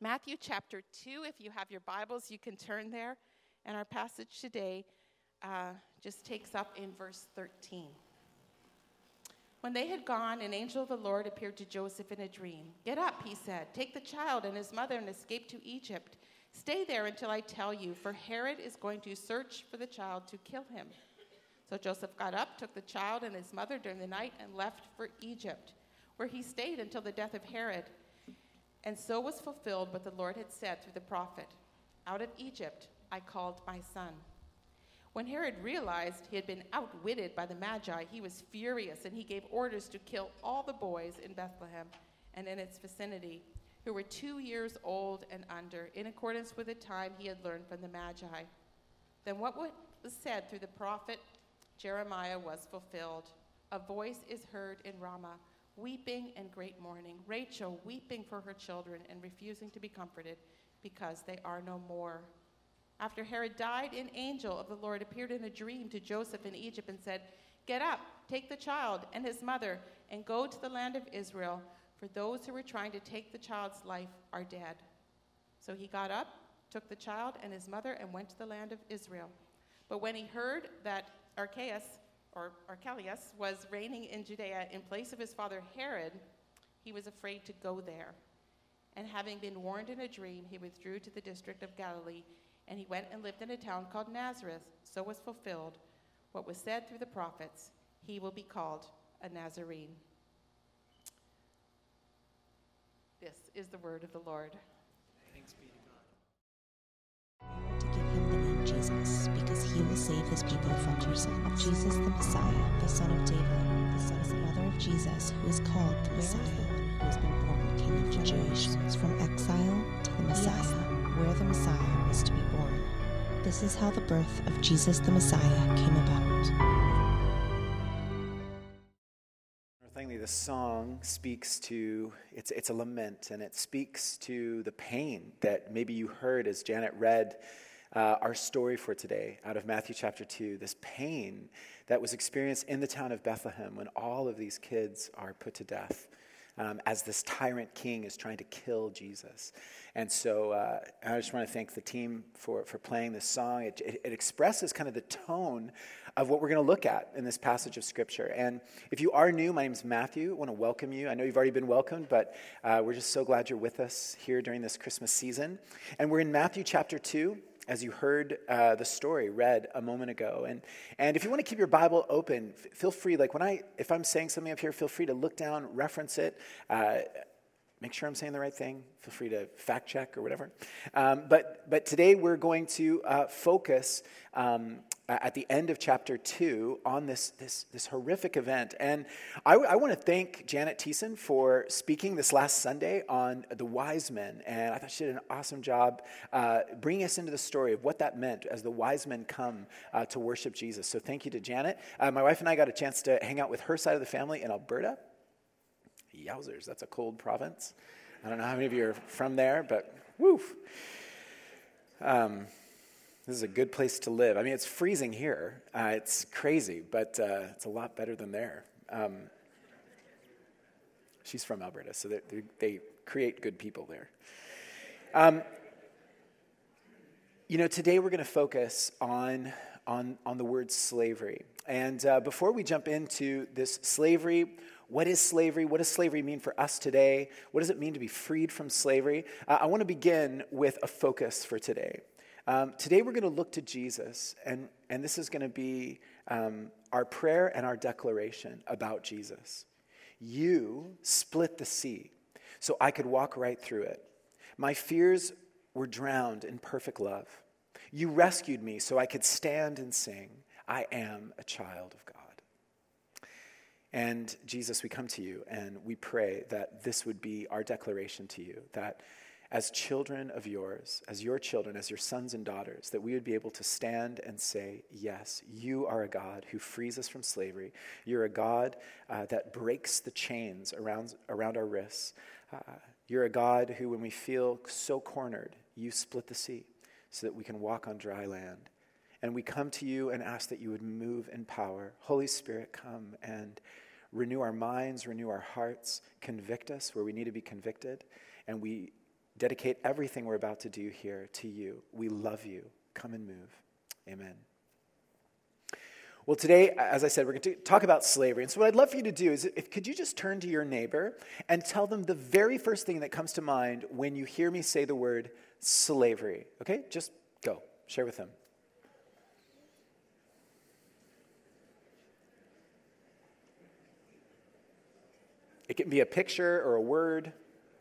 Matthew chapter 2, if you have your Bibles, you can turn there. And our passage today just takes up in verse 13. When they had gone, an angel of the Lord appeared to Joseph in a dream. "Get up," he said. "Take the child and his mother and escape to Egypt. Stay there until I tell you, for Herod is going to search for the child to kill him." So Joseph got up, took the child and his mother during the night, and left for Egypt, where he stayed until the death of Herod. And so was fulfilled what the Lord had said through the prophet, "Out of Egypt I called my son." When Herod realized he had been outwitted by the Magi, he was furious, and he gave orders to kill all the boys in Bethlehem and in its vicinity who were 2 years old and under, in accordance with the time he had learned from the Magi. Then what was said through the prophet Jeremiah was fulfilled. "A voice is heard in Ramah, weeping and great mourning, Rachel weeping for her children and refusing to be comforted because they are no more." After Herod died, an angel of the Lord appeared in a dream to Joseph in Egypt and said, "Get up, take the child and his mother, and go to the land of Israel, for those who were trying to take the child's life are dead." So he got up, took the child and his mother, and went to the land of Israel. But when he heard that Archelaus was reigning in Judea in place of his father Herod, he was afraid to go there. And having been warned in a dream, he withdrew to the district of Galilee, and he went and lived in a town called Nazareth. So was fulfilled what was said through the prophets, "He will be called a Nazarene." This is the word of the Lord. Thanks be to God. You are to give him the name Jesus, because he will save his people from their sins. Jesus the Messiah, the son of David, the son of the mother of Jesus, who is called the Messiah, who has been born King of generations, from exile to the Messiah, where the Messiah was to be born. This is how the birth of Jesus the Messiah came about. Thankfully, the song speaks to, it's a lament, and it speaks to the pain that maybe you heard as Janet read our story for today out of Matthew chapter 2, this pain that was experienced in the town of Bethlehem when all of these kids are put to death. As this tyrant king is trying to kill Jesus. And so I just want to thank the team for playing this song. It expresses kind of the tone of what we're going to look at in this passage of Scripture. And if you are new, my name is Matthew. I want to welcome you. I know you've already been welcomed, but we're just so glad you're with us here during this Christmas season. And we're in Matthew chapter 2. As you heard the story read a moment ago. And if you want to keep your Bible open, feel free, if I'm saying something up here, feel free to look down, reference it, make sure I'm saying the right thing. Feel free to fact check or whatever. But today we're going to focus at the end of chapter 2 on this horrific event. And I want to thank Janet Thiessen for speaking this last Sunday on the wise men. And I thought she did an awesome job bringing us into the story of what that meant as the wise men come to worship Jesus. So thank you to Janet. My wife and I got a chance to hang out with her side of the family in Alberta. Yowzers, that's a cold province. I don't know how many of you are from there, but woof. This is a good place to live. I mean, it's freezing here. It's crazy, but it's a lot better than there. She's from Alberta, so they create good people there. Today we're going to focus on the word slavery. And before we jump into this slavery, what is slavery? What does slavery mean for us today? What does it mean to be freed from slavery? I want to begin with a focus for today. Today we're going to look to Jesus, and this is going to be our prayer and our declaration about Jesus. You split the sea so I could walk right through it. My fears were drowned in perfect love. You rescued me so I could stand and sing, I am a child of God. And Jesus, we come to you and we pray that this would be our declaration to you, that as children of yours, as your children, as your sons and daughters, that we would be able to stand and say, yes, you are a God who frees us from slavery. You're a God that breaks the chains around our wrists. You're a God who, when we feel so cornered, you split the sea so that we can walk on dry land. And we come to you and ask that you would move in power. Holy Spirit, come and renew our minds, renew our hearts, convict us where we need to be convicted. And we dedicate everything we're about to do here to you. We love you. Come and move. Amen. Well, today, as I said, we're going to talk about slavery. And so what I'd love for you to do is, could you just turn to your neighbor and tell them the very first thing that comes to mind when you hear me say the word slavery? Okay? Just go. Share with them. It can be a picture or a word.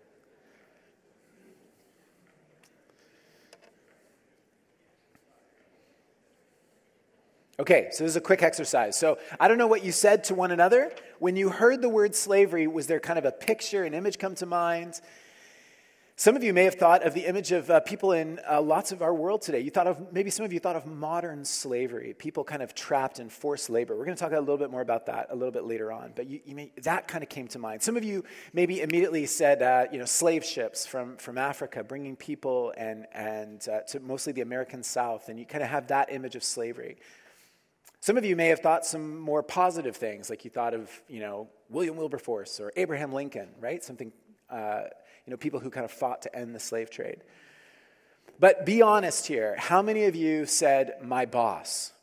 Okay, so this is a quick exercise. So I don't know what you said to one another. When you heard the word slavery, was there kind of a picture, an image come to mind? Some of you may have thought of the image of people in lots of our world today. Maybe some of you thought of modern slavery, people kind of trapped in forced labor. We're going to talk a little bit more about that a little bit later on, but that kind of came to mind. Some of you maybe immediately said, slave ships from Africa, bringing people and to mostly the American South, and you kind of have that image of slavery. Some of you may have thought some more positive things, like you thought of, William Wilberforce or Abraham Lincoln, right? Something, people who kind of fought to end the slave trade. But be honest here. How many of you said, my boss?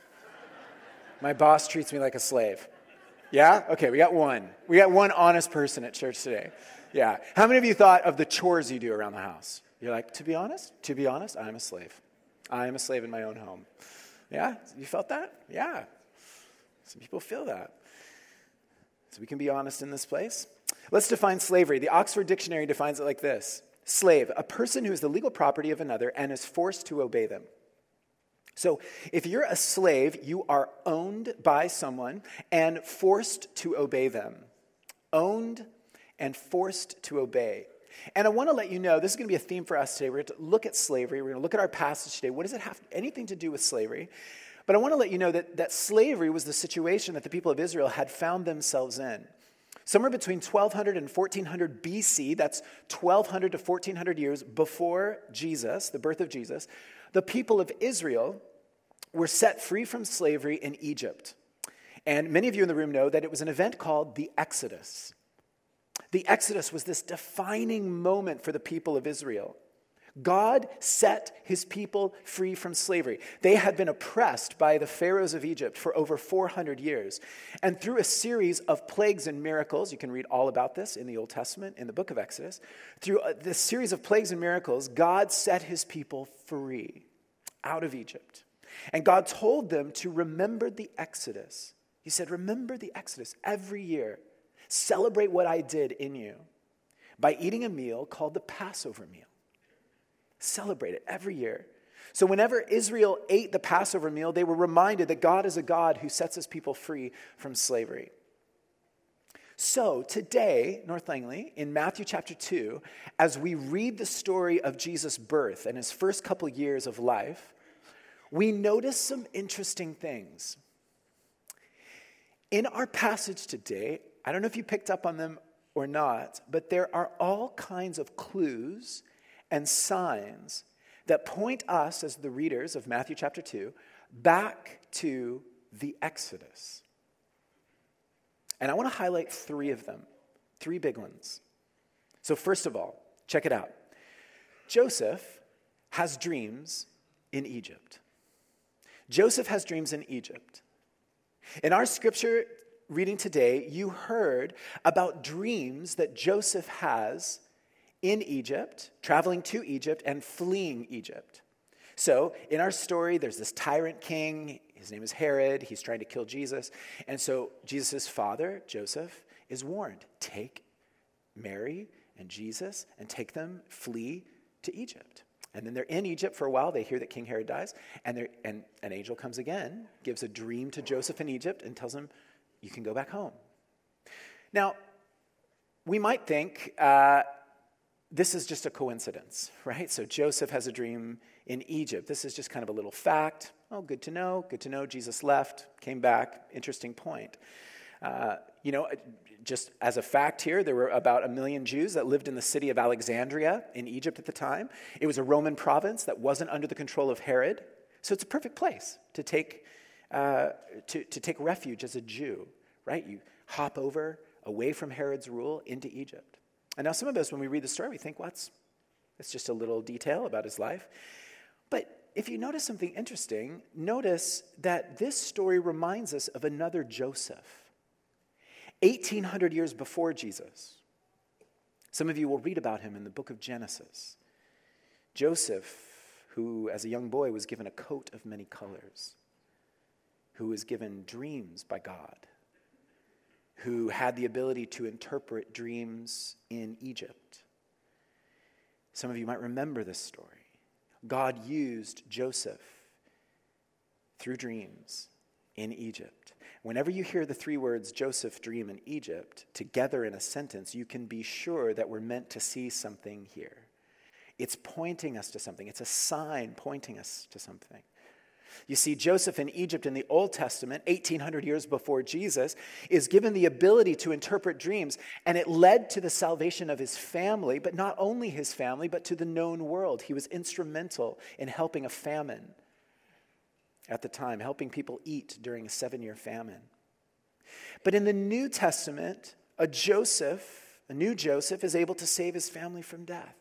My boss treats me like a slave. Yeah? Okay, we got one. We got one honest person at church today. Yeah. How many of you thought of the chores you do around the house? You're like, to be honest, I'm a slave. I am a slave in my own home. Yeah? You felt that? Yeah. Some people feel that. So we can be honest in this place. Let's define slavery. The Oxford Dictionary defines it like this. Slave, a person who is the legal property of another and is forced to obey them. So if you're a slave, you are owned by someone and forced to obey them. Owned and forced to obey. And I want to let you know, this is going to be a theme for us today. We're going to look at slavery. We're going to look at our passage today. What does it have anything to do with slavery? But I want to let you know that slavery was the situation that the people of Israel had found themselves in. Somewhere between 1200 and 1400 BC, that's 1200 to 1400 years before Jesus, the birth of Jesus, the people of Israel were set free from slavery in Egypt. And many of you in the room know that it was an event called the Exodus. The Exodus was this defining moment for the people of Israel. God set his people free from slavery. They had been oppressed by the pharaohs of Egypt for over 400 years. And through a series of plagues and miracles, you can read all about this in the Old Testament, in the book of Exodus. Through this series of plagues and miracles, God set his people free out of Egypt. And God told them to remember the Exodus. He said, remember the Exodus every year. Celebrate what I did in you by eating a meal called the Passover meal. Celebrate it every year. So whenever Israel ate the Passover meal, they were reminded that God is a God who sets his people free from slavery. So today, North Langley, in Matthew chapter 2, as we read the story of Jesus' birth and his first couple years of life, we notice some interesting things. In our passage today, I don't know if you picked up on them or not, but there are all kinds of clues and signs that point us, as the readers of Matthew chapter 2, back to the Exodus. And I want to highlight three of them, three big ones. So first of all, check it out. Joseph has dreams in Egypt. Joseph has dreams in Egypt. In our scripture reading today, you heard about dreams that Joseph has in Egypt, traveling to Egypt and fleeing Egypt. So in our story, there's this tyrant king. His name is Herod. He's trying to kill Jesus. And so Jesus' father, Joseph, is warned, take Mary and Jesus and take them, flee to Egypt. And then they're in Egypt for a while. They hear that King Herod dies. And an angel comes again, gives a dream to Joseph in Egypt and tells him, you can go back home. Now, we might think this is just a coincidence, right? So Joseph has a dream in Egypt. This is just kind of a little fact. Oh, good to know. Good to know. Jesus left, came back. Interesting point. Just as a fact here, there were about 1 million Jews that lived in the city of Alexandria in Egypt at the time. It was a Roman province that wasn't under the control of Herod. So it's a perfect place to take refuge as a Jew, right? You hop away from Herod's rule into Egypt. And now some of us, when we read the story, we think, well, It's just a little detail about his life. But if you notice something interesting, notice that this story reminds us of another Joseph, 1,800 years before Jesus. Some of you will read about him in the book of Genesis. Joseph, who as a young boy was given a coat of many colors, who was given dreams by God, who had the ability to interpret dreams in Egypt. Some of you might remember this story. God used Joseph through dreams in Egypt. Whenever you hear the three words Joseph, dream, and Egypt together in a sentence, you can be sure that we're meant to see something here. It's pointing us to something. It's a sign pointing us to something. You see, Joseph in Egypt in the Old Testament, 1,800 years before Jesus, is given the ability to interpret dreams, and it led to the salvation of his family, but not only his family, but to the known world. He was instrumental in helping a famine at the time, helping people eat during a 7-year famine. But in the New Testament, a new Joseph, is able to save his family from death.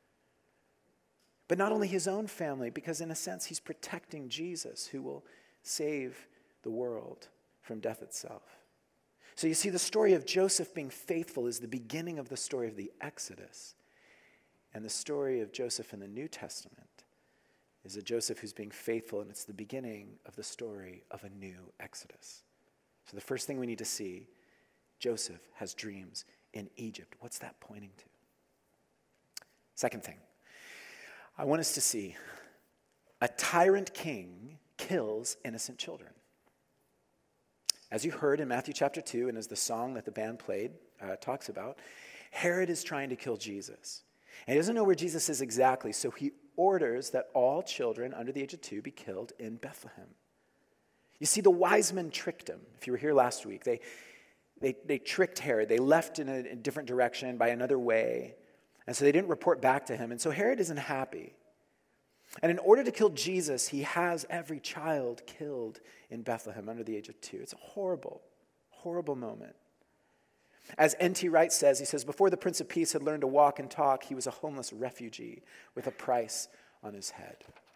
But not only his own family, because in a sense he's protecting Jesus, who will save the world from death itself. So you see, the story of Joseph being faithful is the beginning of the story of the Exodus. And the story of Joseph in the New Testament is a Joseph who's being faithful, and it's the beginning of the story of a new Exodus. So the first thing we need to see, Joseph has dreams in Egypt. What's that pointing to? Second thing, I want us to see a tyrant king kills innocent children. As you heard in Matthew chapter 2, and as the song that the band played talks about, Herod is trying to kill Jesus. And he doesn't know where Jesus is exactly, so he orders that all children under the age of 2 be killed in Bethlehem. You see, the wise men tricked him. If you were here last week, they tricked Herod. They left in a different direction by another way. And so they didn't report back to him. And so Herod isn't happy. And in order to kill Jesus, he has every child killed in Bethlehem under the age of 2. It's a horrible, horrible moment. As N.T. Wright says, he says, before the Prince of Peace had learned to walk and talk, he was a homeless refugee with a price on his head.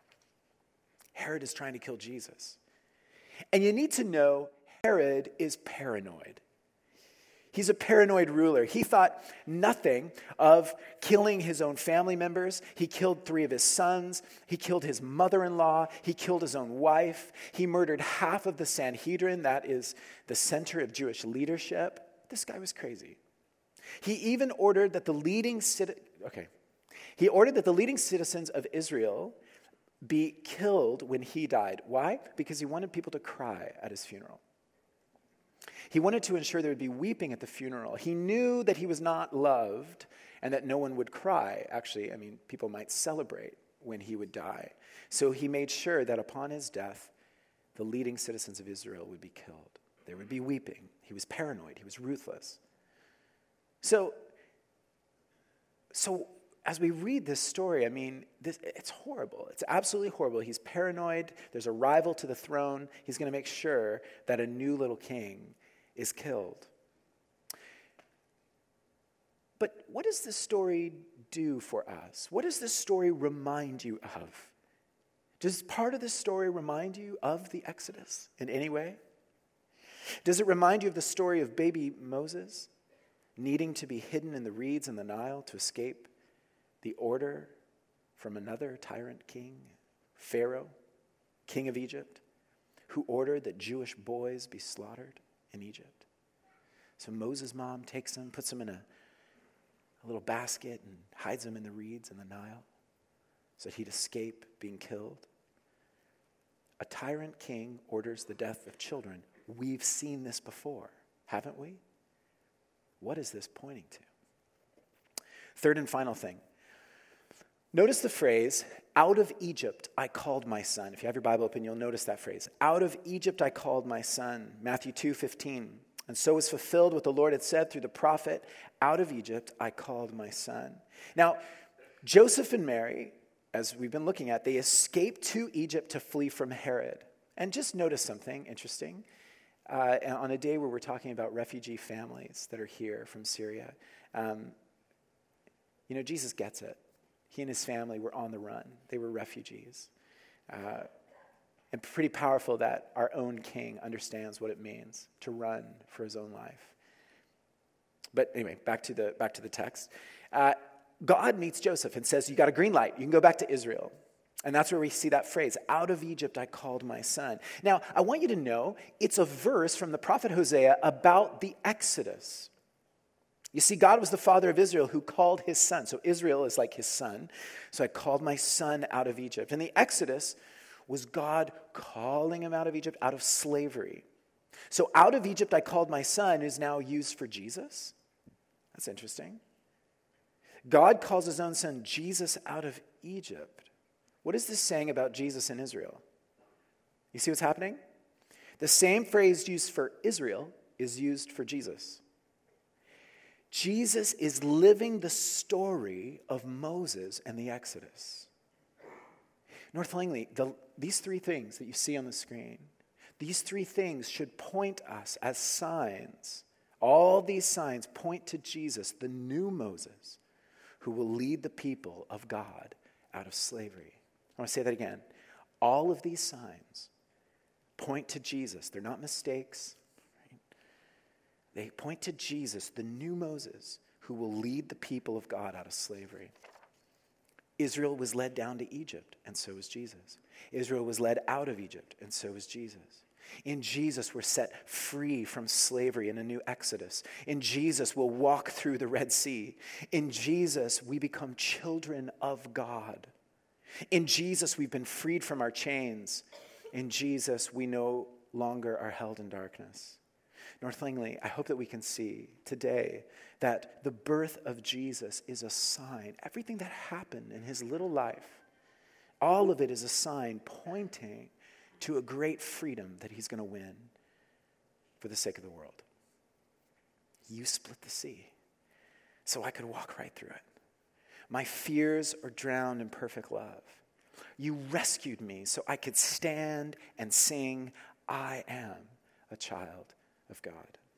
Herod is trying to kill Jesus. And you need to know, Herod is paranoid. He's a paranoid ruler. He thought nothing of killing his own family members. He killed 3 of his sons. He killed his mother-in-law. He killed his own wife. He murdered half of the Sanhedrin, that is the center of Jewish leadership. This guy was crazy. He even ordered that the leading citizens of Israel be killed when he died. Why? Because he wanted people to cry at his funeral. He wanted to ensure there would be weeping at the funeral. He knew that he was not loved and that no one would cry. Actually, people might celebrate when he would die. So he made sure that upon his death, the leading citizens of Israel would be killed. There would be weeping. He was paranoid. He was ruthless. So as we read this story, it's horrible. It's absolutely horrible. He's paranoid. There's a rival to the throne. He's going to make sure that a new little king is killed. But what does this story do for us? What does this story remind you of? Does part of this story remind you of the Exodus in any way? Does it remind you of the story of baby Moses needing to be hidden in the reeds in the Nile to escape the order from another tyrant king, Pharaoh, king of Egypt, who ordered that Jewish boys be slaughtered in Egypt? So Moses' mom takes him, puts him in a little basket and hides him in the reeds in the Nile so that he'd escape being killed. A tyrant king orders the death of children. We've seen this before, haven't we? What is this pointing to? Third and final thing. Notice the phrase, out of Egypt I called my son. If you have your Bible open, you'll notice that phrase. Out of Egypt I called my son. Matthew 2:15. And so was fulfilled what the Lord had said through the prophet, out of Egypt I called my son. Now, Joseph and Mary, as we've been looking at, they escaped to Egypt to flee from Herod. And just notice something interesting. On a day where we're talking about refugee families that are here from Syria, Jesus gets it. He and his family were on the run. They were refugees. And pretty powerful that our own king understands what it means to run for his own life. But anyway, back to the text. God meets Joseph and says, you got a green light. You can go back to Israel. And that's where we see that phrase, out of Egypt I called my son. Now, I want you to know it's a verse from the prophet Hosea about the Exodus. You see, God was the father of Israel who called his son. So Israel is like his son. So I called my son out of Egypt. And the Exodus was God calling him out of Egypt, out of slavery. So out of Egypt I called my son is now used for Jesus. That's interesting. God calls his own son Jesus out of Egypt. What is this saying about Jesus in Israel? You see what's happening? The same phrase used for Israel is used for Jesus. Jesus is living the story of Moses and the Exodus. North Langley, these three things that you see on the screen, these three things should point us as signs. All these signs point to Jesus, the new Moses, who will lead the people of God out of slavery. I want to say that again. All of these signs point to Jesus. They're not mistakes. Right? They point to Jesus, the new Moses, who will lead the people of God out of slavery. Israel was led down to Egypt, and so was Jesus. Israel was led out of Egypt, and so was Jesus. In Jesus, we're set free from slavery in a new Exodus. In Jesus, we'll walk through the Red Sea. In Jesus, we become children of God. In Jesus, we've been freed from our chains. In Jesus, we no longer are held in darkness. North Langley, I hope that we can see today that the birth of Jesus is a sign. Everything that happened in his little life, all of it is a sign pointing to a great freedom that he's going to win for the sake of the world. You split the sea so I could walk right through it. My fears are drowned in perfect love. You rescued me so I could stand and sing, I am a child of God.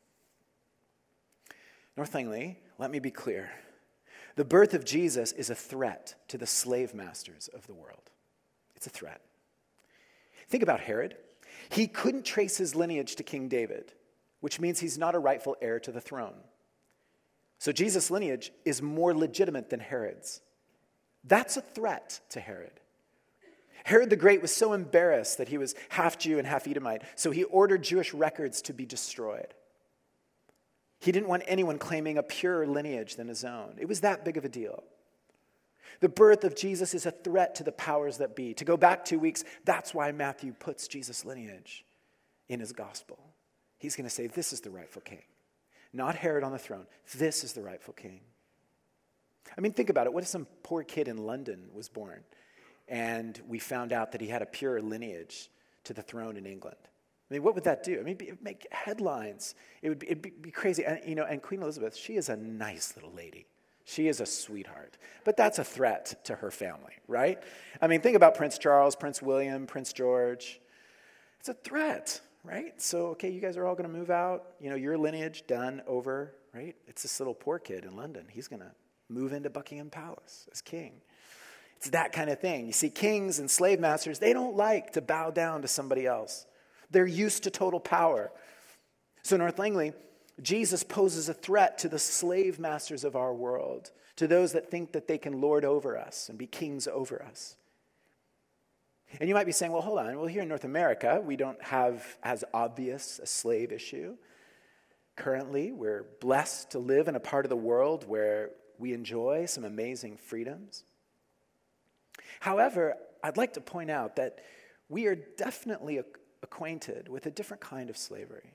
North Langley, let me be clear. The birth of Jesus is a threat to the slave masters of the world. It's a threat. Think about Herod. He couldn't trace his lineage to King David, which means he's not a rightful heir to the throne. So Jesus' lineage is more legitimate than Herod's. That's a threat to Herod. Herod the Great was so embarrassed that he was half Jew and half Edomite, so he ordered Jewish records to be destroyed. He didn't want anyone claiming a purer lineage than his own. It was that big of a deal. The birth of Jesus is a threat to the powers that be. To go back 2 weeks, that's why Matthew puts Jesus' lineage in his gospel. He's going to say, this is the rightful king. Not Herod on the throne. This is the rightful king. I mean, think about it. What if some poor kid in London was born and we found out that he had a pure lineage to the throne in England? I mean, what would that do? I mean, it would make headlines. It'd be crazy. And, and Queen Elizabeth, she is a nice little lady. She is a sweetheart. But that's a threat to her family, right? I mean, think about Prince Charles, Prince William, Prince George. It's a threat, right? So, okay, you guys are all going to move out. Your lineage done, over, right? It's this little poor kid in London. He's going to move into Buckingham Palace as king. It's that kind of thing. You see, kings and slave masters, they don't like to bow down to somebody else. They're used to total power. So North Langley, Jesus poses a threat to the slave masters of our world, to those that think that they can lord over us and be kings over us. And you might be saying, well, hold on. Well, here in North America, we don't have as obvious a slave issue. Currently, we're blessed to live in a part of the world where we enjoy some amazing freedoms. However, I'd like to point out that we are definitely acquainted with a different kind of slavery.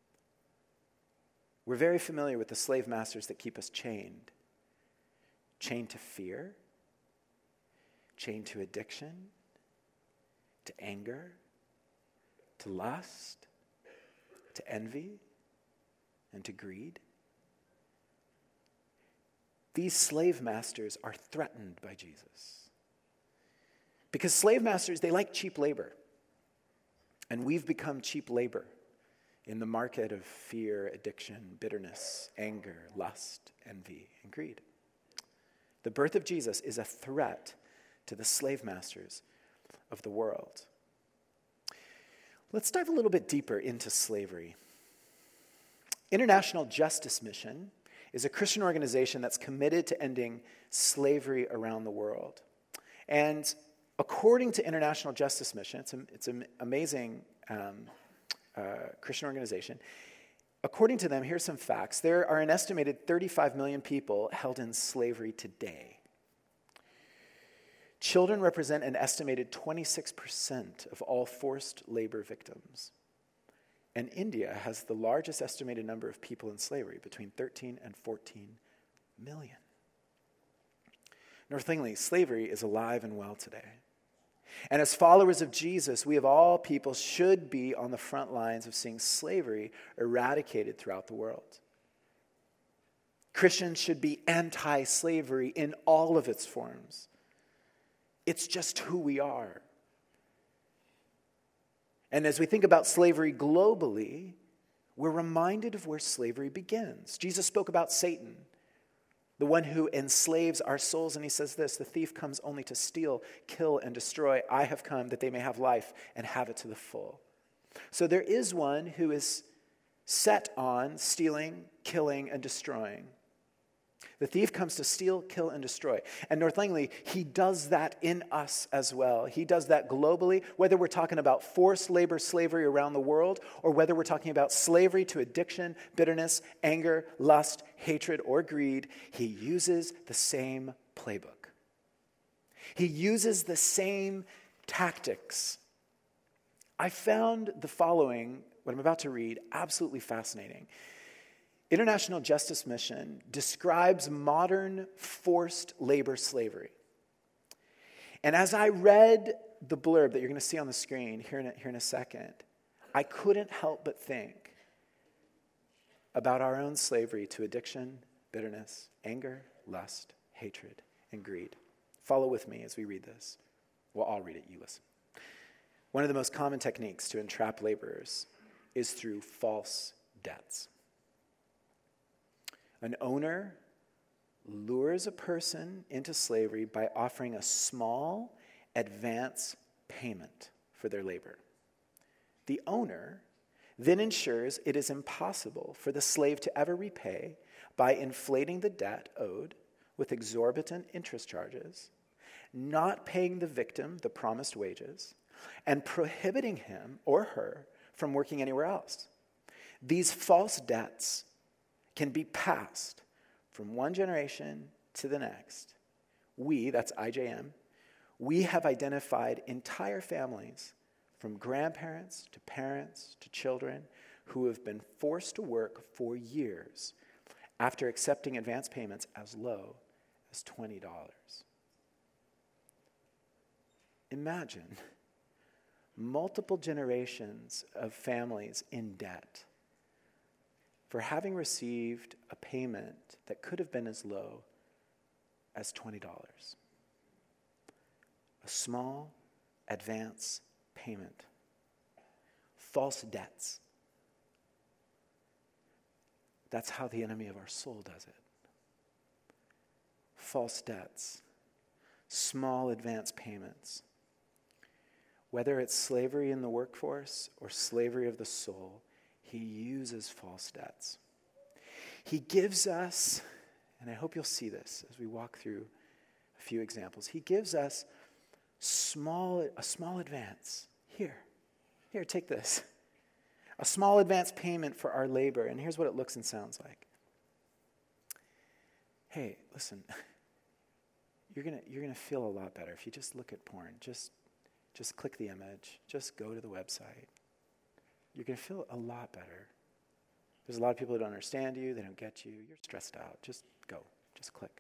We're very familiar with the slave masters that keep us chained. Chained to fear, chained to addiction, to anger, to lust, to envy, and to greed. These slave masters are threatened by Jesus. Because slave masters, they like cheap labor. And we've become cheap labor in the market of fear, addiction, bitterness, anger, lust, envy, and greed. The birth of Jesus is a threat to the slave masters of the world. Let's dive a little bit deeper into slavery. International Justice Mission is a Christian organization that's committed to ending slavery around the world. And according to International Justice Mission, it's an amazing Christian organization. According to them, here's some facts. There are an estimated 35 million people held in slavery today. Children represent an estimated 26% of all forced labor victims. And India has the largest estimated number of people in slavery, between 13 and 14 million. North Langley, slavery is alive and well today. And as followers of Jesus, we of all people should be on the front lines of seeing slavery eradicated throughout the world. Christians should be anti-slavery in all of its forms. It's just who we are. And as we think about slavery globally, we're reminded of where slavery begins. Jesus spoke about Satan, the one who enslaves our souls, and he says this, "The thief comes only to steal, kill, and destroy. I have come that they may have life and have it to the full." So there is one who is set on stealing, killing, and destroying. The thief comes to steal, kill, and destroy. And North Langley, he does that in us as well. He does that globally, whether we're talking about forced labor slavery around the world, or whether we're talking about slavery to addiction, bitterness, anger, lust, hatred, or greed. He uses the same playbook. He uses the same tactics. I found the following, what I'm about to read, absolutely fascinating. International Justice Mission describes modern forced labor slavery. And as I read the blurb that you're going to see on the screen here in a second, I couldn't help but think about our own slavery to addiction, bitterness, anger, lust, hatred, and greed. Follow with me as we read this. Well, I'll read it, you listen. One of the most common techniques to entrap laborers is through false debts. An owner lures a person into slavery by offering a small advance payment for their labor. The owner then ensures it is impossible for the slave to ever repay by inflating the debt owed with exorbitant interest charges, not paying the victim the promised wages, and prohibiting him or her from working anywhere else. These false debts can be passed from one generation to the next. We, that's IJM, we have identified entire families, from grandparents to parents to children, who have been forced to work for years after accepting advance payments as low as $20. Imagine multiple generations of families in debt for having received a payment that could have been as low as $20. A small advance payment. False debts. That's how the enemy of our soul does it. False debts. Small advance payments. Whether it's slavery in the workforce or slavery of the soul, he uses false debts. He gives us, and I hope you'll see this as we walk through a few examples, he gives us a small advance. Here, take this. A small advance payment for our labor, and here's what it looks and sounds like. Hey, listen, you're gonna feel a lot better if you just look at porn. Just click the image. Just go to the website. You're going to feel a lot better. There's a lot of people who don't understand you. They don't get you. You're stressed out. Just go. Just click.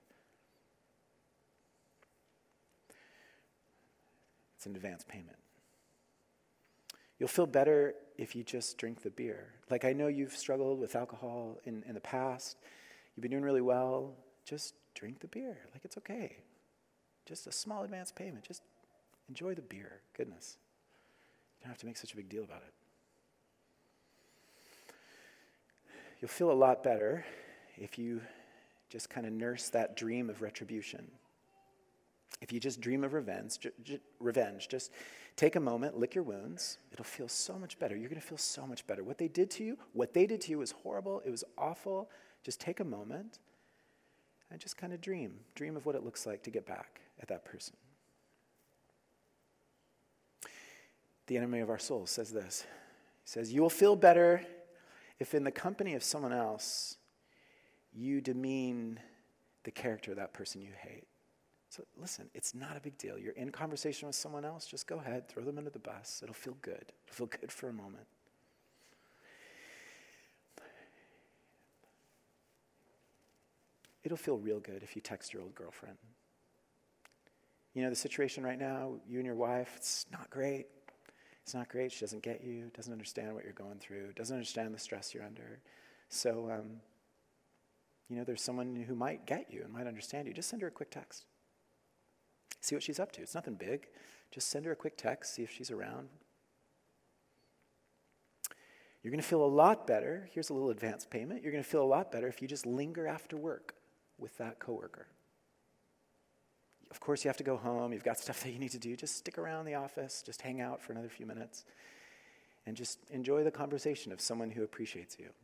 It's an advance payment. You'll feel better if you just drink the beer. Like, I know you've struggled with alcohol in the past. You've been doing really well. Just drink the beer. Like, it's okay. Just a small advance payment. Just enjoy the beer. Goodness. You don't have to make such a big deal about it. You'll feel a lot better if you just kind of nurse that dream of retribution. If you just dream of revenge, just take a moment, lick your wounds. It'll feel so much better. You're going to feel so much better. What they did to you was horrible. It was awful. Just take a moment and just kind of dream. Dream of what it looks like to get back at that person. The enemy of our souls says this. He says, you will feel better if in the company of someone else you demean the character of that person you hate. So listen, it's not a big deal. You're in conversation with someone else, just go ahead, throw them under the bus. It'll feel good. It'll feel good for a moment. It'll feel real good if you text your old girlfriend. You know, the situation right now, you and your wife, it's not great. It's not great. She doesn't get you, doesn't understand what you're going through, doesn't understand the stress you're under. So, there's someone who might get you and might understand you. Just send her a quick text. See what she's up to. It's nothing big. Just send her a quick text, see if she's around. You're going to feel a lot better. Here's a little advance payment. You're going to feel a lot better if you just linger after work with that coworker. Of course, you have to go home. You've got stuff that you need to do. Just stick around the office. Just hang out for another few minutes. And just enjoy the conversation of someone who appreciates you.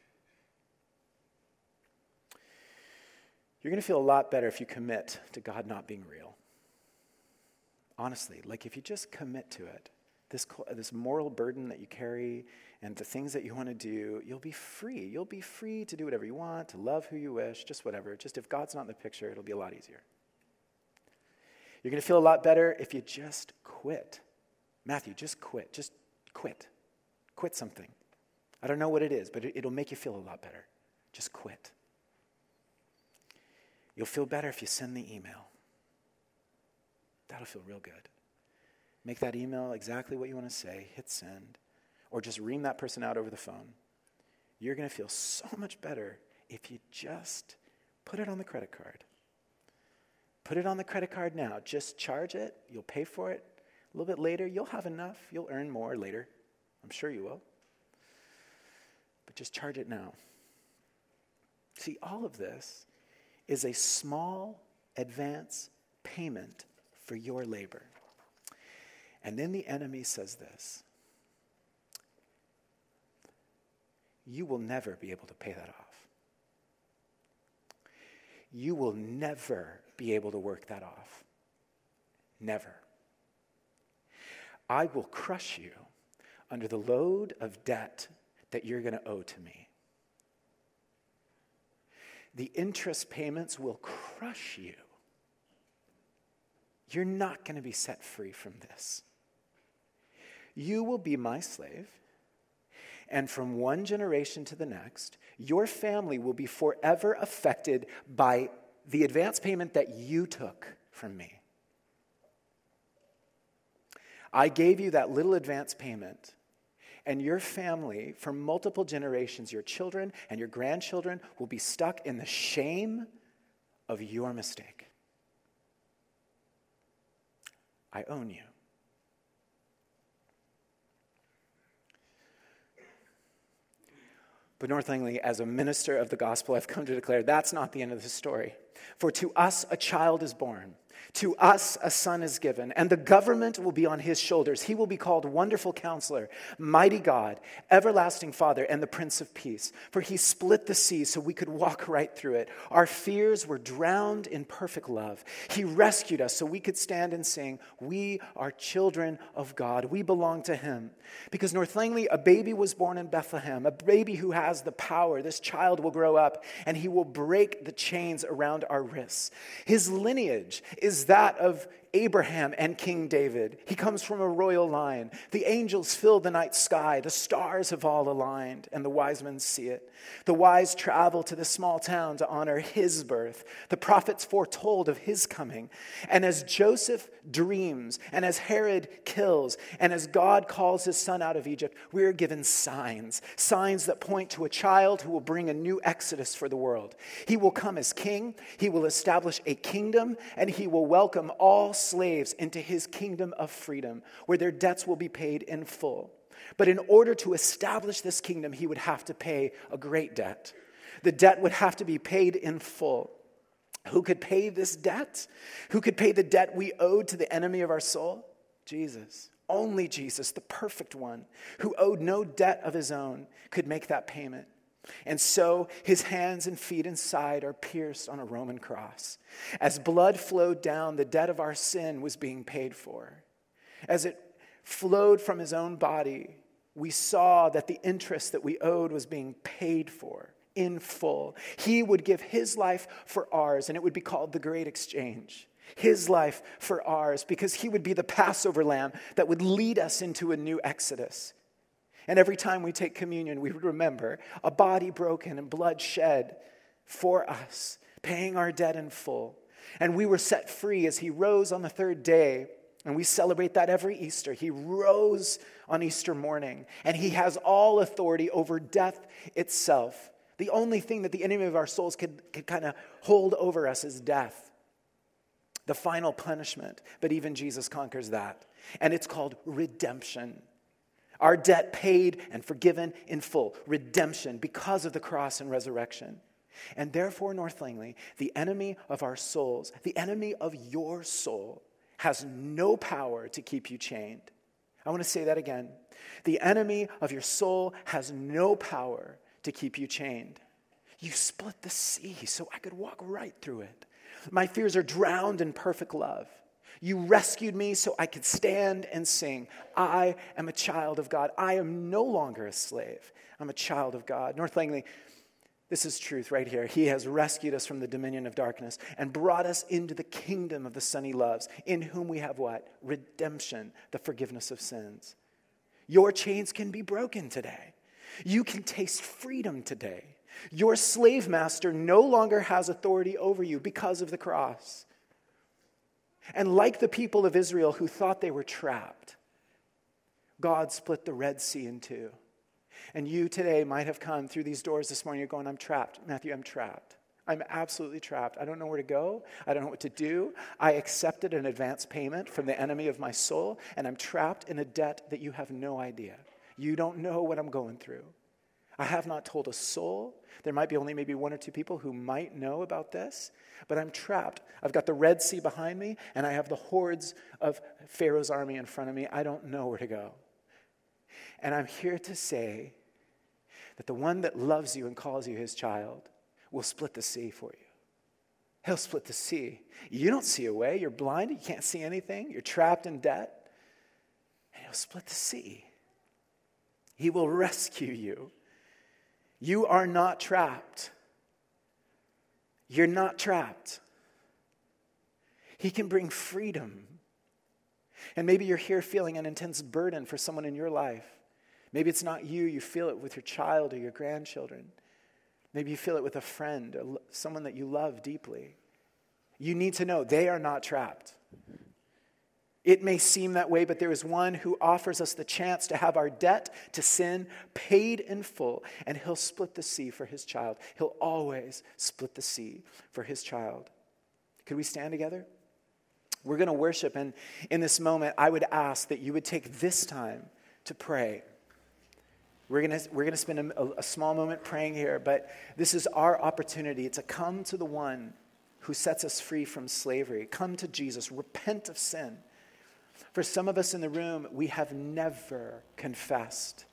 You're going to feel a lot better if you commit to God not being real. Honestly, like if you just commit to it, this moral burden that you carry and the things that you want to do, you'll be free. You'll be free to do whatever you want, to love who you wish, just whatever. Just if God's not in the picture, it'll be a lot easier. You're going to feel a lot better if you just quit. Matthew, just quit. Just quit. Quit something. I don't know what it is, but it'll make you feel a lot better. Just quit. You'll feel better if you send the email. That'll feel real good. Make that email exactly what you want to say, hit send, or just ream that person out over the phone. You're going to feel so much better if you just put it on the credit card. Put it on the credit card now. Just charge it. You'll pay for it. A little bit later, you'll have enough. You'll earn more later. I'm sure you will. But just charge it now. See, all of this is a small advance payment for your labor. And then the enemy says this. You will never be able to pay that off. You will never be able to work that off. Never. I will crush you under the load of debt that you're going to owe to me. The interest payments will crush you. You're not going to be set free from this. You will be my slave, and from one generation to the next, your family will be forever affected by the advance payment that you took from me. I gave you that little advance payment, and your family, for multiple generations, your children and your grandchildren, will be stuck in the shame of your mistake. I own you. But North Langley, as a minister of the gospel, I've come to declare that's not the end of the story. For to us a child is born. To us a son is given, and the government will be on his shoulders. He will be called Wonderful Counselor, Mighty God, Everlasting Father, and the Prince of Peace. For he split the sea so we could walk right through it. Our fears were drowned in perfect love. He rescued us so we could stand and sing, we are children of God. We belong to him. Because North Langley, a baby was born in Bethlehem, a baby who has the power. This child will grow up, and he will break the chains around our wrists. His lineage is that of Abraham and King David. He comes from a royal line. The angels fill the night sky. The stars have all aligned, and the wise men see it. The wise travel to the small town to honor his birth. The prophets foretold of his coming. And as Joseph dreams, and as Herod kills, and as God calls his son out of Egypt, we are given signs that point to a child who will bring a new exodus for the world. He will come as king. He will establish a kingdom, and he will welcome all slaves into his kingdom of freedom, where their debts will be paid in full. But in order to establish this kingdom, he would have to pay a great debt. The debt would have to be paid in full. Who could pay this debt? Who could pay the debt we owed to the enemy of our soul? Jesus. Only Jesus, the perfect one, who owed no debt of his own, could make that payment. And so his hands and feet and side are pierced on a Roman cross. As blood flowed down, the debt of our sin was being paid for. As it flowed from his own body, we saw that the interest that we owed was being paid for in full. He would give his life for ours, and it would be called the Great Exchange. His life for ours, because he would be the Passover lamb that would lead us into a new Exodus. And every time we take communion, we would remember a body broken and blood shed for us, paying our debt in full. And we were set free as he rose on the third day. And we celebrate that every Easter. He rose on Easter morning, and he has all authority over death itself. The only thing that the enemy of our souls could kind of hold over us is death, the final punishment. But even Jesus conquers that. And it's called redemption. Our debt paid and forgiven in full. Redemption because of the cross and resurrection. And therefore, North Langley, the enemy of our souls, the enemy of your soul, has no power to keep you chained. I want to say that again. The enemy of your soul has no power to keep you chained. You split the sea so I could walk right through it. My fears are drowned in perfect love. You rescued me so I could stand and sing. I am a child of God. I am no longer a slave. I'm a child of God. North Langley, this is truth right here. He has rescued us from the dominion of darkness and brought us into the kingdom of the Son he loves, in whom we have what? Redemption, the forgiveness of sins. Your chains can be broken today. You can taste freedom today. Your slave master no longer has authority over you because of the cross. And like the people of Israel who thought they were trapped, God split the Red Sea in two. And you today might have come through these doors this morning. You're going, I'm trapped. Matthew, I'm trapped. I'm absolutely trapped. I don't know where to go. I don't know what to do. I accepted an advance payment from the enemy of my soul, and I'm trapped in a debt that you have no idea. You don't know what I'm going through. I have not told a soul. There might be only maybe one or two people who might know about this, but I'm trapped. I've got the Red Sea behind me, and I have the hordes of Pharaoh's army in front of me. I don't know where to go. And I'm here to say that the one that loves you and calls you his child will split the sea for you. He'll split the sea. You don't see a way. You're blind. You can't see anything. You're trapped in debt. And he'll split the sea. He will rescue you. You are not trapped. You're not trapped. He can bring freedom. And maybe you're here feeling an intense burden for someone in your life. Maybe it's not you. You feel it with your child or your grandchildren. Maybe you feel it with a friend or someone that you love deeply. You need to know they are not trapped. It may seem that way, but there is one who offers us the chance to have our debt to sin paid in full, and he'll split the sea for his child. He'll always split the sea for his child. Could we stand together? We're going to worship, and in this moment, I would ask that you would take this time to pray. We're going to spend a small moment praying here, but this is our opportunity to come to the one who sets us free from slavery. Come to Jesus. Repent of sin. For some of us in the room, we have never confessed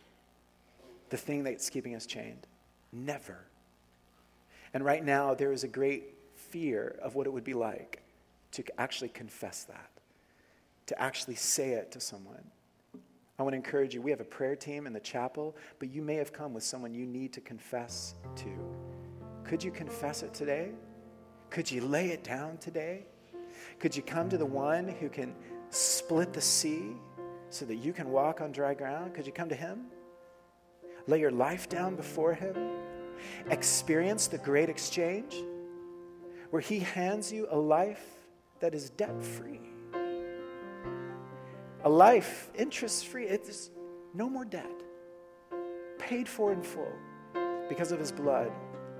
the thing that's keeping us chained. Never. And right now, there is a great fear of what it would be like to actually confess that, to actually say it to someone. I want to encourage you. We have a prayer team in the chapel, but you may have come with someone you need to confess to. Could you confess it today? Could you lay it down today? Could you come to the one who can split the sea so that you can walk on dry ground? Could you come to him? Lay your life down before him. Experience the great exchange where he hands you a life that is debt-free. A life interest-free. It's no more debt. Paid for in full because of his blood.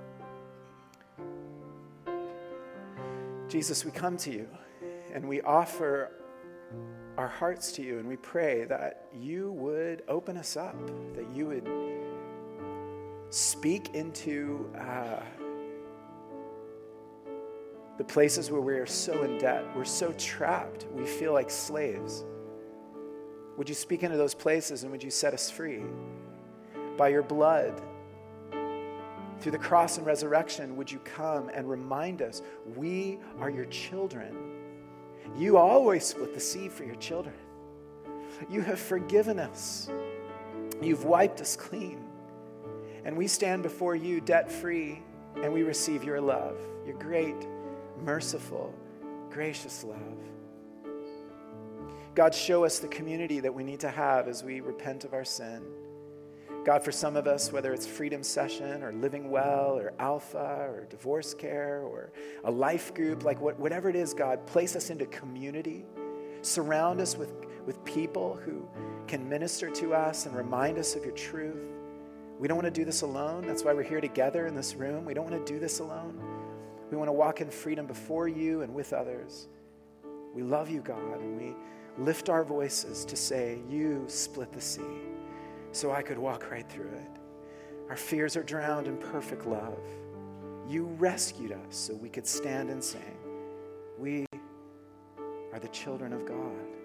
Jesus, we come to you and we offer our hearts to you, and we pray that you would open us up, that you would Speak into the places where we are so in debt, we're so trapped, we feel like slaves. Would you speak into those places and would you set us free? By your blood, through the cross and resurrection, would you come and remind us we are your children? You always split the sea for your children. You have forgiven us. You've wiped us clean. And we stand before you debt-free, and we receive your love, your great, merciful, gracious love. God, show us the community that we need to have as we repent of our sin. God, for some of us, whether it's Freedom Session or Living Well or Alpha or Divorce Care or a life group, like whatever it is, God, place us into community. Surround us with people who can minister to us and remind us of your truth. We don't want to do this alone. That's why we're here together in this room. We don't want to do this alone. We want to walk in freedom before you and with others. We love you, God, and we lift our voices to say, you split the sea so I could walk right through it. Our fears are drowned in perfect love. You rescued us so we could stand and sing. We are the children of God.